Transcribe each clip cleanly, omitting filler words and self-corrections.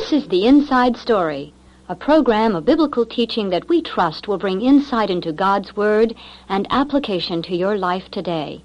This is The Inside Story, a program of biblical teaching that we trust will bring insight into God's Word and application to your life today.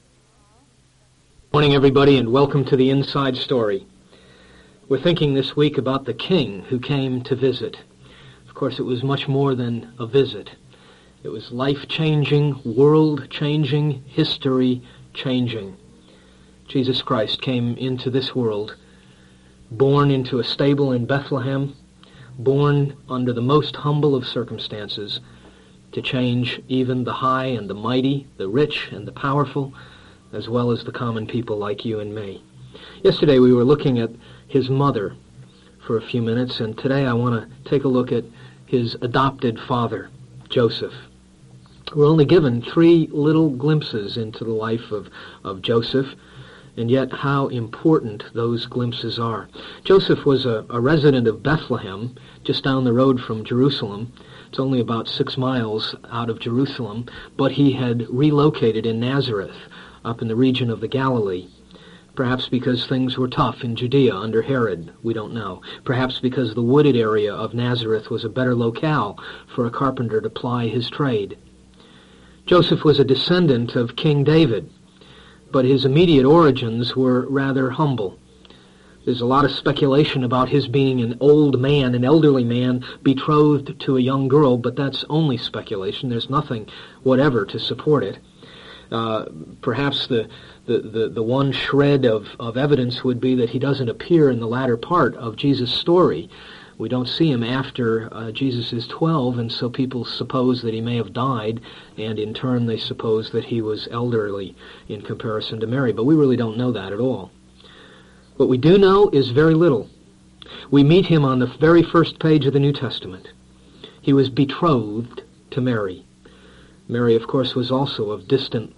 Morning, everybody, and welcome to The Inside Story. We're thinking this week about the king who came to visit. Of course, it was much more than a visit. It was life-changing, world-changing, history-changing. Jesus Christ came into this world, born into a stable in Bethlehem, born under the most humble of circumstances, to change even the high and the mighty, the rich and the powerful, as well as the common people like you and me. Yesterday we were looking at his mother for a few minutes, and today I want to take a look at his adopted father, Joseph. We're only given 3 little glimpses into the life of Joseph, and yet how important those glimpses are. Joseph was a resident of Bethlehem, just down the road from Jerusalem. It's only about 6 miles out of Jerusalem, but he had relocated in Nazareth, up in the region of the Galilee. Perhaps because things were tough in Judea under Herod, we don't know. Perhaps because the wooded area of Nazareth was a better locale for a carpenter to ply his trade. Joseph was a descendant of King David, but his immediate origins were rather humble. There's a lot of speculation about his being an old man, an elderly man, betrothed to a young girl, but that's only speculation. There's nothing whatever to support it. Perhaps the one shred of evidence would be that he doesn't appear in the latter part of Jesus' story. We don't see him after Jesus is 12, and so people suppose that he may have died, and in turn they suppose that he was elderly in comparison to Mary, but we really don't know that at all. What we do know is very little. We meet him on the very first page of the New Testament. He was betrothed to Mary. Mary, of course, was also of distant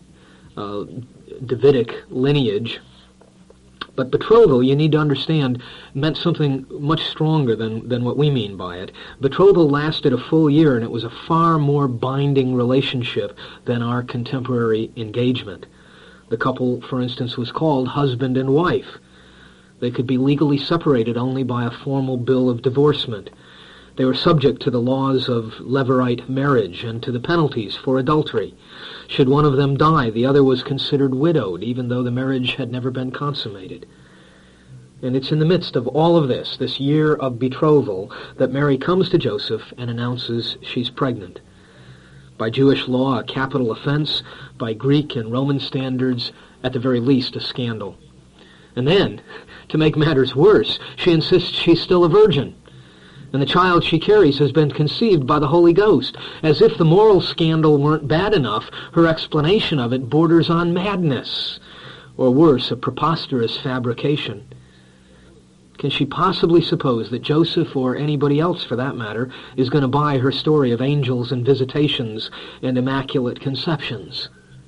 Davidic lineage. But betrothal, you need to understand, meant something much stronger than what we mean by it. Betrothal lasted a full year, and it was a far more binding relationship than our contemporary engagement. The couple, for instance, was called husband and wife. They could be legally separated only by a formal bill of divorcement. They were subject to the laws of levirate marriage and to the penalties for adultery. Should one of them die, the other was considered widowed, even though the marriage had never been consummated. And it's in the midst of all of this year of betrothal, that Mary comes to Joseph and announces she's pregnant. By Jewish law, a capital offense. By Greek and Roman standards, at the very least, a scandal. And then, to make matters worse, she insists she's still a virgin. And the child she carries has been conceived by the Holy Ghost. As if the moral scandal weren't bad enough, her explanation of it borders on madness, or worse, a preposterous fabrication. Can she possibly suppose that Joseph, or anybody else for that matter, is going to buy her story of angels and visitations and immaculate conceptions?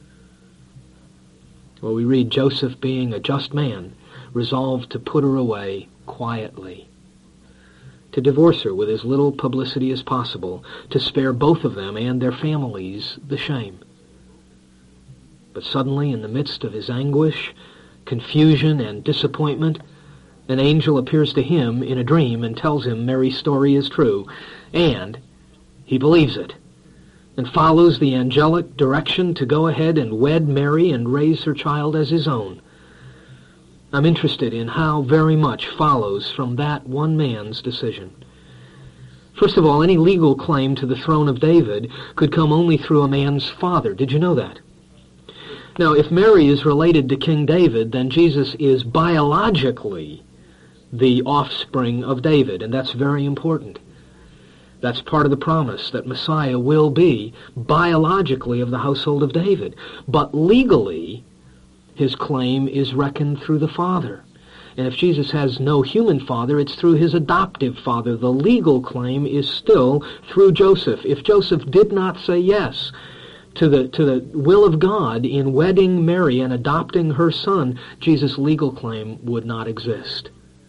Well, we read Joseph, being a just man, resolved to put her away quietly, to divorce her with as little publicity as possible, to spare both of them and their families the shame. But suddenly, in the midst of his anguish, confusion, and disappointment, an angel appears to him in a dream and tells him Mary's story is true, and he believes it, and follows the angelic direction to go ahead and wed Mary and raise her child as his own. I'm interested in how very much follows from that one man's decision. First of all, any legal claim to the throne of David could come only through a man's father. Did you know that? Now, if Mary is related to King David, then Jesus is biologically the offspring of David, and that's very important. That's part of the promise, that Messiah will be biologically of the household of David. But legally, his claim is reckoned through the Father. And if Jesus has no human father, it's through his adoptive father. The legal claim is still through Joseph. If Joseph did not say yes to the will of God in wedding Mary and adopting her son, Jesus' legal claim would not exist.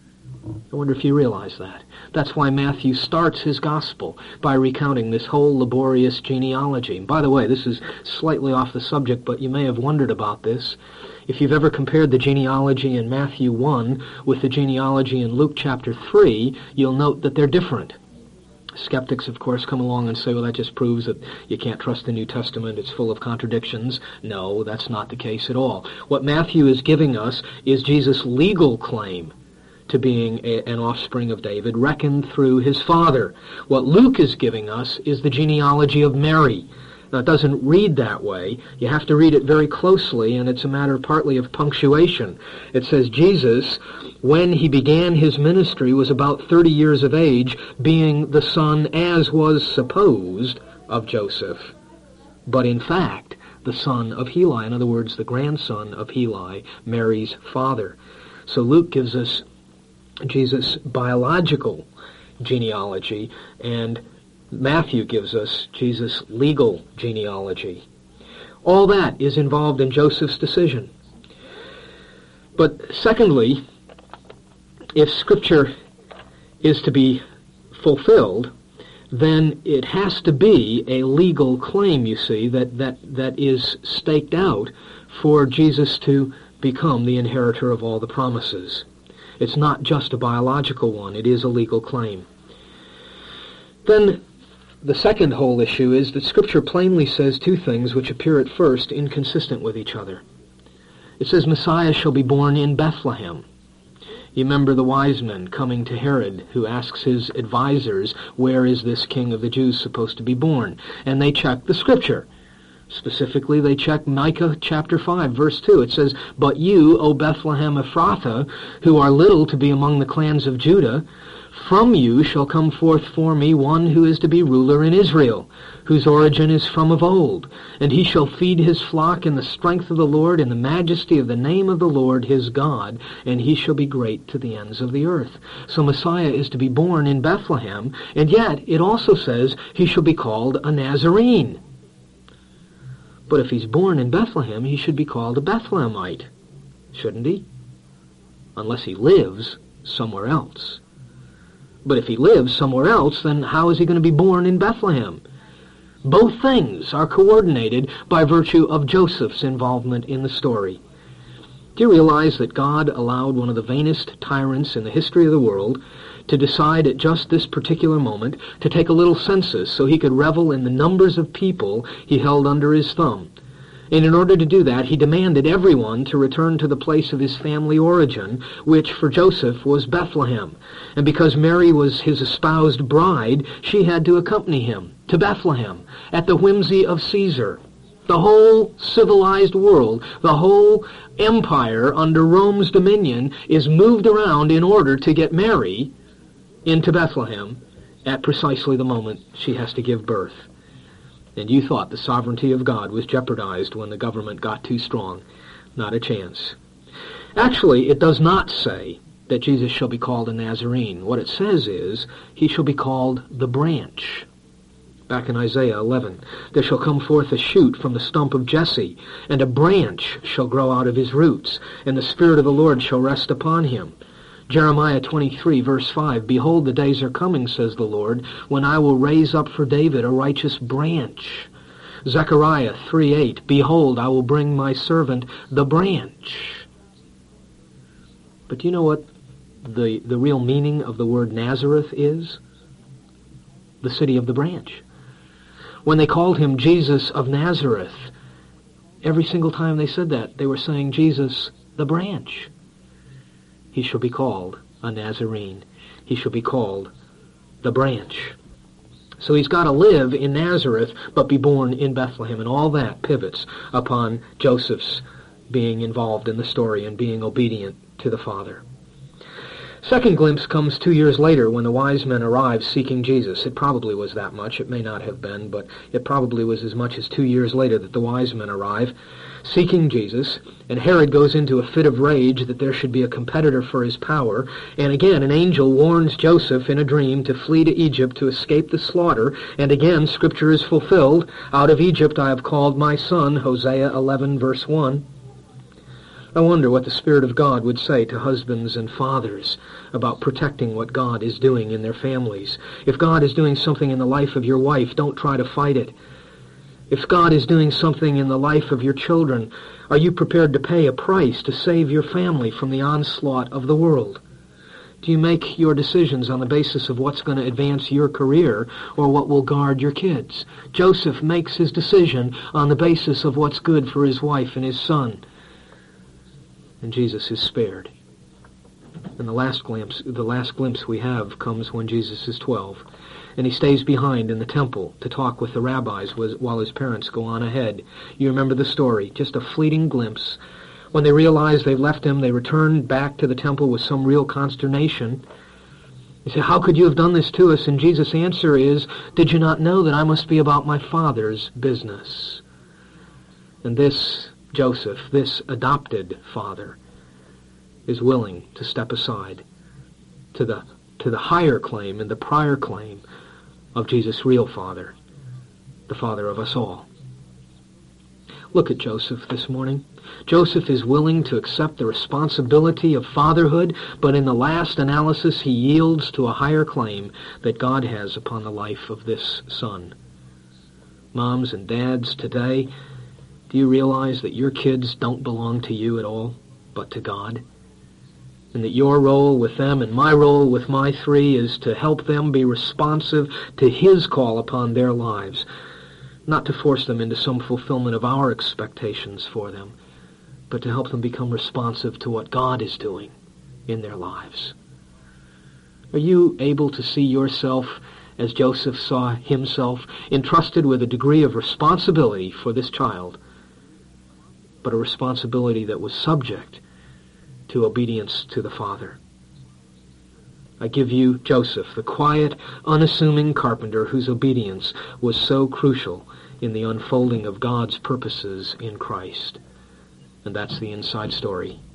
I wonder if you realize that. That's why Matthew starts his gospel by recounting this whole laborious genealogy. And by the way, this is slightly off the subject, but you may have wondered about this. If you've ever compared the genealogy in Matthew 1 with the genealogy in Luke chapter 3, you'll note that they're different. Skeptics, of course, come along and say, well, that just proves that you can't trust the New Testament. It's full of contradictions. No, that's not the case at all. What Matthew is giving us is Jesus' legal claim to being an offspring of David, reckoned through his father. What Luke is giving us is the genealogy of Mary. Now, it doesn't read that way. You have to read it very closely, and it's a matter partly of punctuation. It says, Jesus, when he began his ministry, was about 30 years of age, being the son, as was supposed, of Joseph, but in fact, the son of Heli. In other words, the grandson of Heli, Mary's father. So Luke gives us Jesus' biological genealogy, and Matthew gives us Jesus' legal genealogy. All that is involved in Joseph's decision. But secondly, if Scripture is to be fulfilled, then it has to be a legal claim, you see, that is staked out for Jesus to become the inheritor of all the promises. It's not just a biological one, it is a legal claim. Then the second whole issue is that Scripture plainly says two things which appear at first inconsistent with each other. It says Messiah shall be born in Bethlehem. You remember the wise men coming to Herod, who asks his advisors, where is this king of the Jews supposed to be born? And they check the Scripture. Specifically, they check Micah chapter 5, verse 2. It says, but you, O Bethlehem Ephrathah, who are little to be among the clans of Judah, from you shall come forth for me one who is to be ruler in Israel, whose origin is from of old. And he shall feed his flock in the strength of the Lord, in the majesty of the name of the Lord his God, and he shall be great to the ends of the earth. So Messiah is to be born in Bethlehem, and yet it also says he shall be called a Nazarene. But if he's born in Bethlehem, he should be called a Bethlehemite, shouldn't he? Unless he lives somewhere else. But if he lives somewhere else, then how is he going to be born in Bethlehem? Both things are coordinated by virtue of Joseph's involvement in the story. Do you realize that God allowed one of the vainest tyrants in the history of the world to decide at just this particular moment to take a little census so he could revel in the numbers of people he held under his thumb? And in order to do that, he demanded everyone to return to the place of his family origin, which for Joseph was Bethlehem. And because Mary was his espoused bride, she had to accompany him to Bethlehem at the whimsy of Caesar. The whole civilized world, the whole empire under Rome's dominion is moved around in order to get Mary into Bethlehem at precisely the moment she has to give birth. And you thought the sovereignty of God was jeopardized when the government got too strong. Not a chance. Actually, it does not say that Jesus shall be called a Nazarene. What it says is, he shall be called the branch. Back in Isaiah 11, there shall come forth a shoot from the stump of Jesse, and a branch shall grow out of his roots, and the Spirit of the Lord shall rest upon him. Jeremiah 23, verse 5, behold, the days are coming, says the Lord, when I will raise up for David a righteous branch. Zechariah 3:8, behold, I will bring my servant the branch. But do you know what the real meaning of the word Nazareth is? The city of the branch. When they called him Jesus of Nazareth, every single time they said that, they were saying Jesus the branch. He shall be called a Nazarene. He shall be called the branch. So he's got to live in Nazareth, but be born in Bethlehem. And all that pivots upon Joseph's being involved in the story and being obedient to the Father. Second glimpse comes 2 years later when the wise men arrive seeking Jesus. It probably was that much. It may not have been, but it probably was as much as 2 years later that the wise men arrive seeking Jesus. And Herod goes into a fit of rage that there should be a competitor for his power. And again, an angel warns Joseph in a dream to flee to Egypt to escape the slaughter. And again, Scripture is fulfilled. Out of Egypt I have called my son, Hosea 11, verse 1. I wonder what the Spirit of God would say to husbands and fathers about protecting what God is doing in their families. If God is doing something in the life of your wife, don't try to fight it. If God is doing something in the life of your children, are you prepared to pay a price to save your family from the onslaught of the world? Do you make your decisions on the basis of what's going to advance your career or what will guard your kids? Joseph makes his decision on the basis of what's good for his wife and his son. And Jesus is spared. And the last glimpse we have comes when Jesus is 12. And he stays behind in the temple to talk with the rabbis while his parents go on ahead. You remember the story, just a fleeting glimpse. When they realize they've left him, they return back to the temple with some real consternation. They say, "How could you have done this to us?" And Jesus' answer is, "Did you not know that I must be about my Father's business?" And this Joseph, this adopted father, is willing to step aside to the higher claim and the prior claim of Jesus' real Father, the Father of us all. Look at Joseph this morning. Joseph is willing to accept the responsibility of fatherhood, but in the last analysis he yields to a higher claim that God has upon the life of this son. Moms and dads, today, do you realize that your kids don't belong to you at all, but to God? And that your role with them and my role with my three is to help them be responsive to His call upon their lives, not to force them into some fulfillment of our expectations for them, but to help them become responsive to what God is doing in their lives. Are you able to see yourself as Joseph saw himself, entrusted with a degree of responsibility for this child, but a responsibility that was subject to obedience to the Father? I give you Joseph, the quiet, unassuming carpenter whose obedience was so crucial in the unfolding of God's purposes in Christ. And that's the inside story